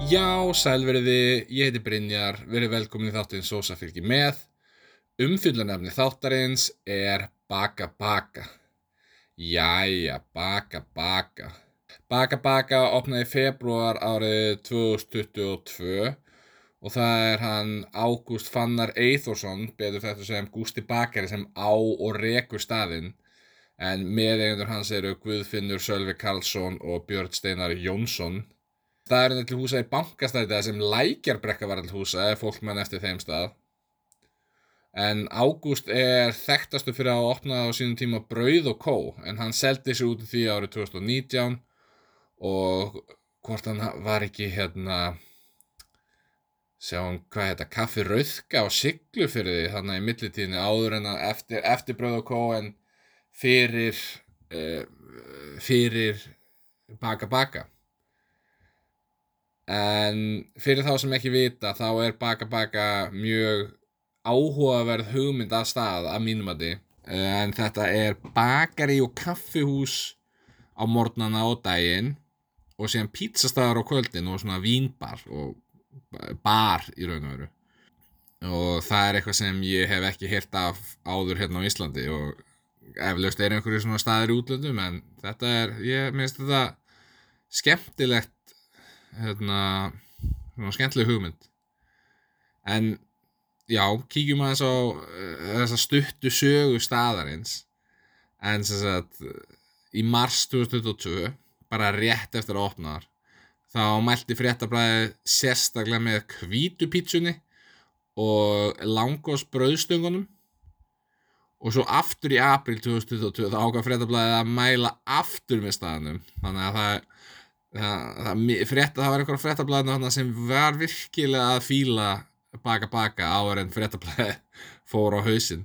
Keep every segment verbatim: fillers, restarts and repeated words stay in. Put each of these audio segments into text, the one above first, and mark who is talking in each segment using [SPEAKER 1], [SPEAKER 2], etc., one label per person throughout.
[SPEAKER 1] Já, sælveriði, ég heiti Brynjar, verið velkomin í þáttinn Sósa fylgir með. Umfjöllunarefni þáttarins er Baka Baka. Jæja, Baka Baka. Baka Baka opnaði í febrúar árið tvö þúsund tuttugu og tvö og það er hann Ágúst Fannar Eyþórsson, betur þetta sem Gústi Bakari, sem á og rekur staðinn. En meðeigendur hans eru Guðfinnur Sölvi Karlsson og Björn Steinar Jónsson. Staðurinn er til húsa í Bankastræti þar sem Lækjarbrekka var til húsa, ef fólk mann eftir þeim stað. En Ágúst er þekktastur fyrir að opna á sínum tíma Brauð og Kó, en hann seldi sig út í því árið tvö þúsund og nítján og hvort hann var ekki hérna, sjáum hvað heita, Kaffi Rauðka á Siglufirði þarna í millitíðinni, áður en að eftir, eftir Brauð og Kó en fyrir, uh, fyrir Baka Baka. En fyrir þá sem ekki vita, þá er Baka Baka mjög áhugaverð hugmynd að stað að mínum mati. En þetta er bakari og kaffihús á morgnana og daginn og síðan pítsastaðar á kvöldin og svona vínbar og bar í raun og veru. Og það er eitthvað sem ég hef ekki heyrt af áður hérna á Íslandi og eflaust er einhverju svona staðir í útlöndum, en þetta er, ég minnst þetta skemmtilegt, hérna, svona skemmtileg hugmynd. En já, kíkjum aðeins á uh, þessa stuttu sögu staðarins. En sem sagt, í mars tvö þúsund tuttugu og tvö, bara rétt eftir að opna þar, þá mælti Fréttablaðið sérstaklega með hvítu pítsunni og langos brauðstöngunum. Og svo aftur í apríl tvö þúsund tuttugu og tvö þá ákvað Fréttablaðið að mæla aftur með staðnum. Þannig að það Það, það, frétta, það var einhverja fréttablaðinu sem var virkilega að fíla Baka Baka áður en Fréttablaðið fór á hausinn.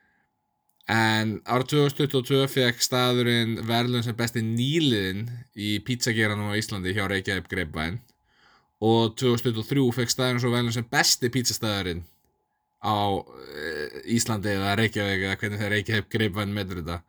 [SPEAKER 1] En árið tvö þúsund tuttugu og tvö fekk staðurinn verðlaun sem besti nýliðinn í pítsageranum á Íslandi hjá Reykjavík Grapevine og tvö þúsund tuttugu og þrjú fekk staðurinn svo verðlaun sem besti pítsastaðurinn á Íslandi eða Reykjavík eða hvernig þeir Reykjavík Grapevine metur þetta.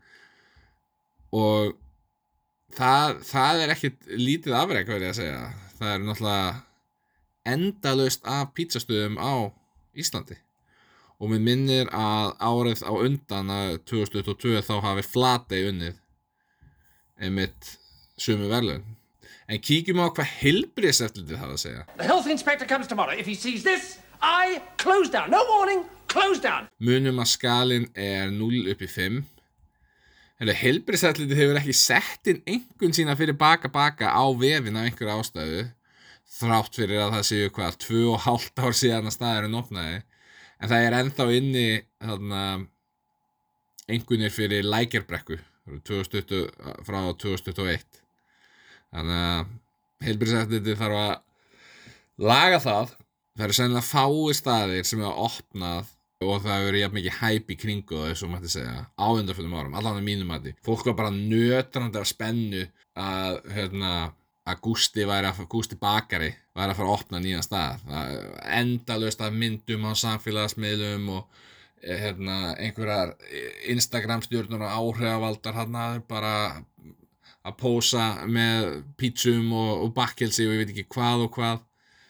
[SPEAKER 1] Og Það, það er ekkit lítið afrek, verð ég að segja. Það er náttúrulega endalaust af pítsastöðum á Íslandi. Og mér minnir að árið á undan að tvö þúsund tuttugu og tvö þá hafi Flatey unnið einmitt sömu verðlaun. En kíkjum á hvað heilbrigðiseftirlitið hafa að segja.
[SPEAKER 2] The health inspector comes tomorrow. If he sees this, I close down. No warning, close down.
[SPEAKER 1] Munum að skalinn er núll upp í fimm. Heilbrigðiseftirlitið hefur ekki sett inn einhvern sína fyrir Baka Baka á vefinn af einhverju ástæðu, þrátt fyrir að það séu hvað, tvö og hálft ár síðan að staðurinn opnaði, en það er ennþá inni þarna einhvernir fyrir Lækjarbrekku tvö þúsund tuttugu frá tvö þúsund tuttugu og eitt. Þannig að heilbrigðiseftirlitið þarf að laga það. Það eru sennilega fáir staðir sem hafa opnað og það hefur verið jafn mikið hæp í kringu það, eins og mætti segja, á undanförnum árum, allan að mínum mati. Fólk var bara nötrandi af spennu að, hérna, að Gústi væri að, Gústi Bakari væri að fara að opna nýjan stað. Endalaust af myndum á samfélagsmiðlum og, hérna, einhverjar Instagram-stjörnur og áhrifavaldar hérna bara að pósa með pítsum og, og bakkelsi og ég veit ekki hvað og hvað.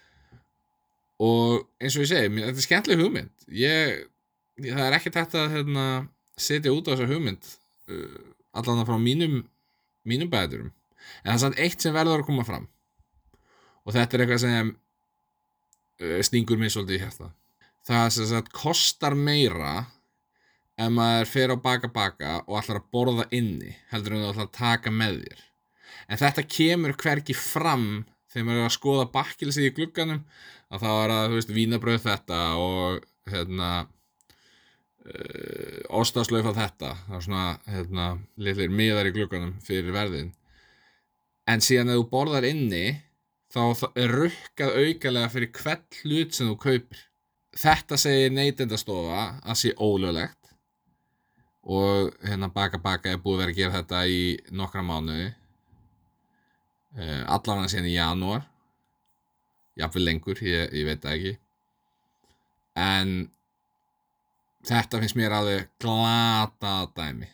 [SPEAKER 1] Og eins og ég segi, þetta er skemmtileg hugmynd. Ég, það er ekki hægt að hérna, setja út á þessa hugmynd uh, allan frá mínum, mínum bæðurum. En það er samt eitt sem verður að koma fram. Og þetta er eitthvað sem uh, stingur mig svolítið í hjarta. Það sem sagt kostar meira ef maður fer á Baka Baka og ætlar að borða inni heldur en þú ætlar að taka með þér. En þetta kemur hvergi fram þegar maður er að skoða bakkelsið í glugganum, að það var að, þú veist, vínabrauð þetta og, hérna, uh, ostaslaufa þetta. Það var svona, hérna, litlir miðar í glugganum fyrir verðin. En síðan ef þú borðar inni, þá er rukkað aukalega fyrir hvern hlut sem þú kaupir. Þetta segir Neytendastofa að sé ólöglegt og, hérna, Baka Baka er búið að vera að gera þetta í nokkra mánuði. Uh, allan að síðan í janúar, jafnvel lengur, ég, ég veit það ekki, en þetta finnst mér alveg glatað dæmi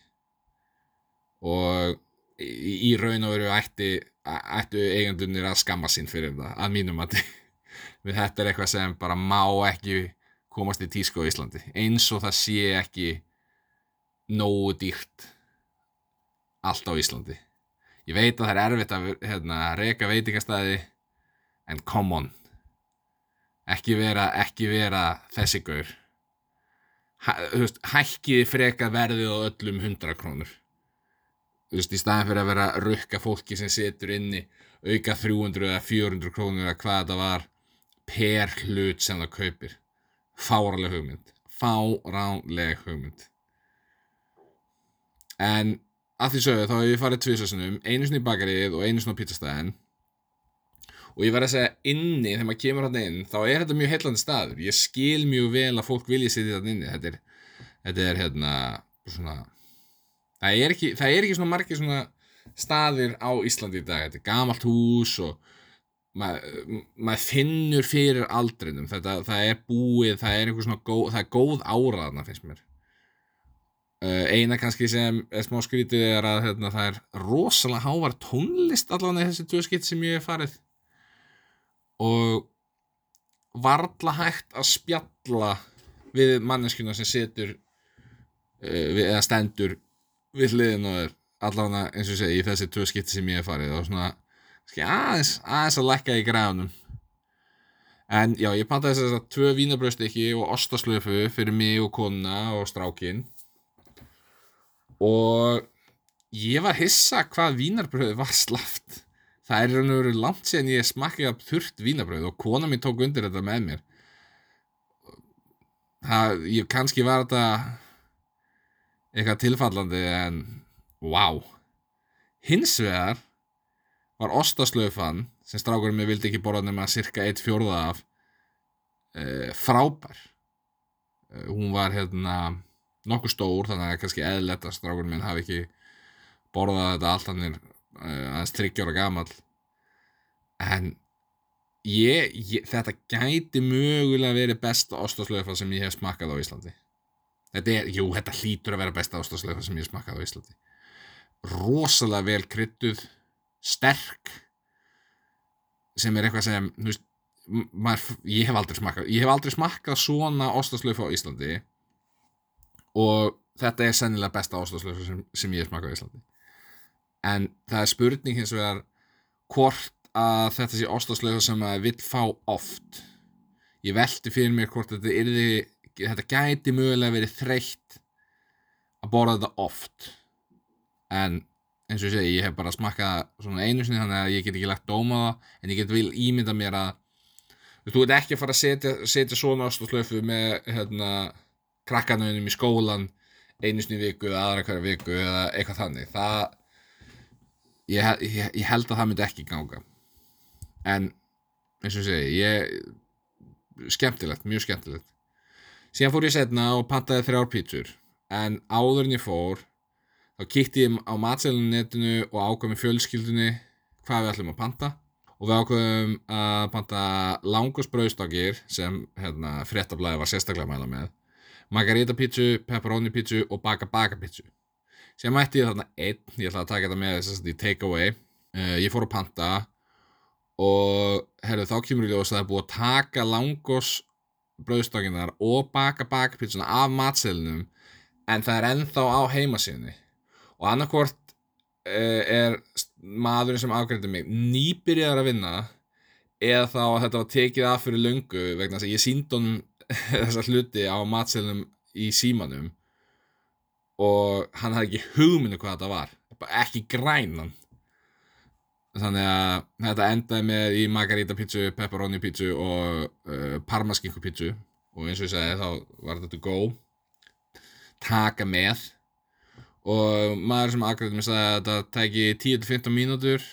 [SPEAKER 1] og í, í raun og veru ætti, ættu eigendurnir að skamma sín fyrir það, að mínum mati. við þetta er eitthvað sem bara má ekki komast í tísku á Íslandi, eins og það sé ekki nógu dýrt allt á Íslandi. Ég veit að það er erfitt að hérna, reka veitingastæði, en come on, ekki vera, ekki vera þessi gaur. Hæ, þú veist, hækkiði freka verðið á öllum hundrað krónur. Þú veist, í staðin fyrir að vera að rukka fólki sem situr inni, auka þrjú hundruð eða fjögur hundruð krónur eða hvað þetta var, per hlut sem það kaupir. Fáránleg hugmynd. Fáránleg hugmynd. En að því sögðu, þá hef ég farið tvisvar sinnum, einu sinni í bakarið og einu sinni á pizzastæðin. Og ég verð að segja, inni, þegar maður kemur þarna inn, þá er þetta mjög heillandi staður. Ég skil mjög vel að fólk vilji sitja þarna inni. Þetta er, þetta er hérna, svona, það er ekki, það er ekki svona margir svona staðir á Íslandi í dag. Þetta er gamalt hús og maður, maður finnur fyrir aldrinum. Þetta, það er búið, það er einhver svona góð, það er góð ára þarna, finnst mér. Uh, eina kannski sem er smá skrítið er að hérna, það er rosalega hávær tónlist allavega í þessi tvö skipti sem ég hef farið og varla hægt að spjalla við manneskjuna sem situr uh, við, eða stendur við hliðin og er allavega eins og ég segi í þessi tvö skipti sem ég hef farið og svona aðeins, aðeins að lækka í græðunum. En já, ég pantaði þess að tvö vínarbrauðstykki og ostaslöfu fyrir mig og konuna og strákinn. Og ég var hissa hvað vínarbrauðið var slappt. Það er raun og veru langt síðan ég smakkaði af þurrt vínarbrauð og kona mín tók undir þetta með mér. Það, ég, kannski var þetta eitthvað tilfallandi en wow. Hins vegar var ostaslaufan sem strákurinn mér vildi ekki borða nema cirka einn fjórða af e, frábær. E, hún var hérna nokkuð stór, þannig að það er kannski eðlilegt að strákurinn minn hafi ekki borðað þetta allt hann er uh, aðeins þriggja ára gamall. En ég, ég, þetta gæti mögulega verið besta ostaslaufa sem ég hef smakkað á Íslandi. Þetta er, jú, þetta hlýtur að vera besta ostaslaufa sem ég hef smakkað á Íslandi. Rosalega vel krydduð, sterk, sem er eitthvað sem, þú veist, maður, ég hef aldrei smakkað, ég hef aldrei smakkað svona ostaslaufa á Íslandi. Og þetta er sennilega besta ostaslaufa sem, sem ég smakkaði á Íslandi. En það er spurning hins vegar hvort að þetta sé ostaslaufa sem maður vill fá oft. Ég velti fyrir mér hvort þetta yrði, þetta gæti mögulega verið þreytt að borða þetta oft. En eins og ég segi, ég hef bara smakkað svona einu sinni þannig að ég get ekki lagt dóma á það, en ég get vil ímynda mér að þú veit ekki að fara að setja, setja svona ostaslaufu með hérna krakkanauðum í skólan einu sinni í viku eða aðra hverja viku eða eitthvað þannig. Það, ég, ég, ég held að það myndi ekki ganga. En eins og ég segi, ég, skemmtilegt, mjög skemmtilegt. Síðan fór ég setna og pantaði þrjár pítsur. En áður en ég fór, þá kíkti ég á matseðlunetinu og ákvað með fjölskyldunni hvað við ætlum að panta. Og við ákvaðum að panta langosbrauðstakir sem hérna, fréttablaðið var sérstaklega að mæla með. Margarita pítsu, pepperoni pítsu og baka baka pítsu. Sem mætti ég þarna einn, ég ætlaði að taka þetta með þess að í take away. Uh, ég fór að panta og herru, þá kemur í ljós að það er búið að taka langos brauðstakirnar og baka baka pítsuna af matseðlinum en það er ennþá á heimasíðunni. Og annarkvort uh, er maðurinn sem afgreiddi mig nýbyrjaður að vinna eða þá að þetta var tekið af fyrir löngu vegna þess að ég sýndi honum þessa hluti á matseðlunum í símanum og hann hafði ekki hugmyndu hvað þetta var, ekki grænan. Þannig að þetta endaði með í margarita pítsu, pepperoni pítsu og uh, parmaskinku pítsu og eins og ég segi þá var þetta go, taka með og maður sem afgreiddi mig sagði að þetta tæki tíu til fimmtán mínútur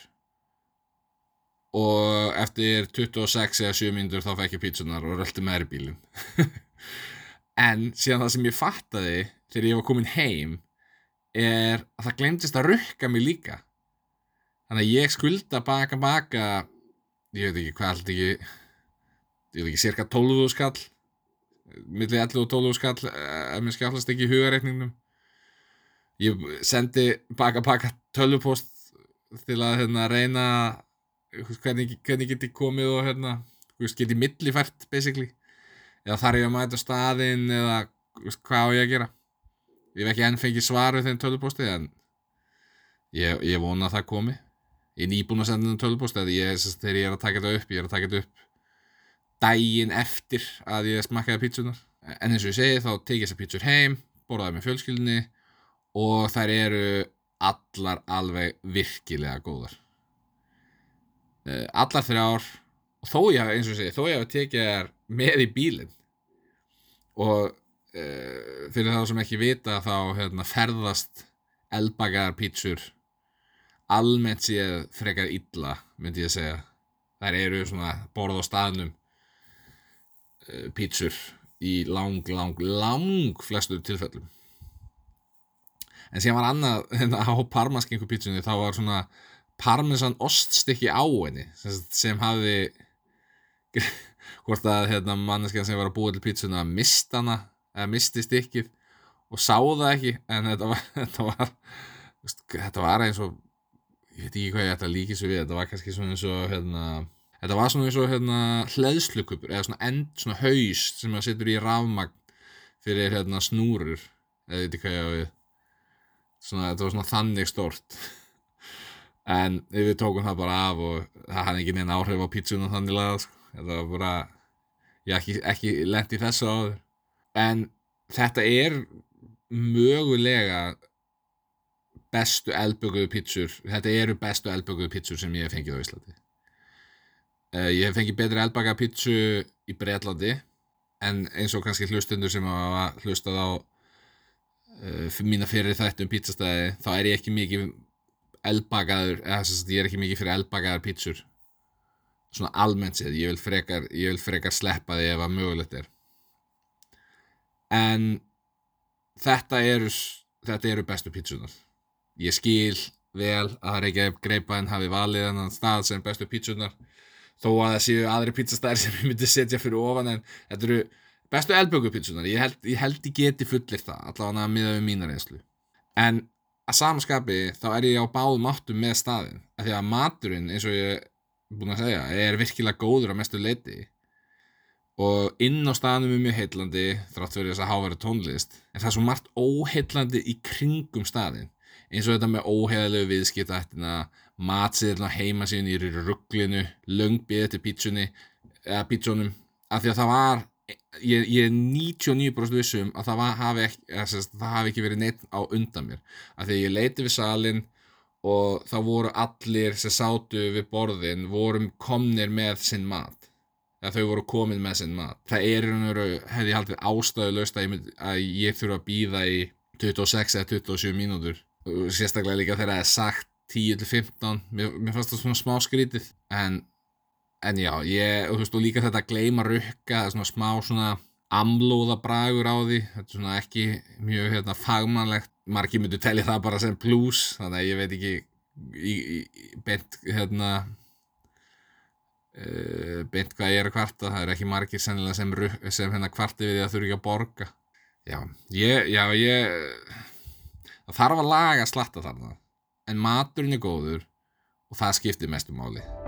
[SPEAKER 1] og eftir tuttugu og sex eða sjö mínútur þá fekk ég pítsunar og rölti með þær í bílinn. En síðan það sem ég fattaði þegar ég var komin heim er að það glemdist að rukka mig líka. Þannig að ég skulda baka baka, ég veit ekki hvað allt ekki, ég veit ekki, cirka tólf þúsund skall, milli ellefu og tólf þúsund skall, ef mér skjállast ekki í hugareikningnum. Ég sendi baka baka tölvupóst til að hérna reyna hvernig, hvernig get ég komið og hérna þú veist, get ég millifært basically, eða þarf ég að mæta á staðinn eða þú veist, hvað á ég að gera. Ég hef ekki enn fengið svar við þeim tölvupósti en ég, ég vona að það komi. Ég er nýbúinn að senda þeim tölvupósti að ég, þegar ég er að taka þetta upp, ég er að taka þetta upp daginn eftir að ég smakkaði pítsunar. En eins og ég segi, þá tek ég þessar pítsur heim, borðaði með fjölskyldunni og þær eru allar alveg virkilega góðar. Uh, allar þrjár, og þó ég hafi, eins og ég segi, þó ég hafi tekið þær með í bílinn. Og uh, fyrir þá sem ekki vita, þá hérna, ferðast eldbakaðar pítsur almennt séð frekar illa, myndi ég segja. Þær eru svona borð á staðnum uh, pítsur í lang, lang, lang flestu tilfellum. En síðan var annað hérna, á parmaskinku pítsunni, þá var svona parmesan oststykki á henni sem, sem hafði hvort að hérna, manneskjan sem var að búa til pítsuna mist hana, eða misti stykkið og sá það ekki, en þetta var þetta var, þetta var eins og ég veit ekki hvað ég ætla að líka svo við, þetta var kannski svona eins og hérna, þetta var svona eins og hérna hleðslukubur, eða svona end, svona haus sem maður setur í rafmagn fyrir hérna snúrur, eða veit ekki hvað ég á við, svona, þetta var svona þannig stórt, en við tókum það bara af og það hafði ekki neina áhrif á pítsunum þannig lagað, sko. Þetta var bara, ég ekki, ekki lent í þessu áður, en þetta er mögulega bestu eldbökuðu pítsur, þetta eru bestu eldbökuðu pítsur sem ég hef fengið á Íslandi. Uh, ég hef fengið betri eldbakaða pítsu í Bretlandi, en eins og kannski hlustundur sem hafa hlustað á uh, mína fyrir þættum pítsastæði, þá er ég ekki mikið eldbakaður, eða þess að ég er ekki mikið fyrir eldbakaðar pítsur. Svona almennt séð, ég vil frekar, ég vil frekar sleppa því ef að mögulegt er. En þetta eru, þetta eru bestu pítsunar. Ég skil vel að Reykjavík Grapevine hafi valið þennan stað sem bestu pítsunar, þó að það séu aðri pítsastæðir sem ég myndi setja fyrir ofan, en þetta eru bestu eldbökupítsunar. Ég held, ég held ég geti fullir það, allavega miðað við mína reynslu. En að sama skapi þá er ég á báðum áttum með staðinn, af því að maturinn, eins og ég er búinn að segja, er virkilega góður á mestu leyti. Og inn á staðnum er mjög heillandi, þrátt fyrir þess að háværa tónlist, en það er svo margt óheillandi í kringum staðinn. Eins og þetta með óheiðalegu viðskiptahættina, matseðilna heimasíðunni í rugglinu, löngbiðið til pítsunni, eða pítsunum, af því að það var, ég, ég er níutíu og níu prósent vissum að það, var, hafi ekki, eða, það hafi ekki verið neitt á undan mér. Af því að ég leiti við salinn og þá voru allir sem sátu við borðin, voru komnir með sinn mat. Eða þau voru komin með sinn mat. Það er í raun og veru, hefði ég haldið ástæðulaust að ég, að ég þurfa að bíða í tuttugu og sex eða tuttugu og sjö mínútur. Sérstaklega líka þegar það er sagt tíu til fimmtán, mér, mér fannst það svona smá skrítið, en, en já, ég, og þú veist, og líka þetta að gleyma rukka, það er svona smá svona amlóða bragur á því, þetta er svona ekki mjög hérna fagmannlegt, margir myndu telja það bara sem plus, þannig að ég veit ekki í, í, beint hérna uh, beint hvað ég er að kvarta, það er ekki margir sennilega sem, sem hérna kvarti við því að þurfi ekki að borga. Já, ég, já, ég það þarf að laga slatta þarna, en maturinn er góður og það skiptir mestu máli.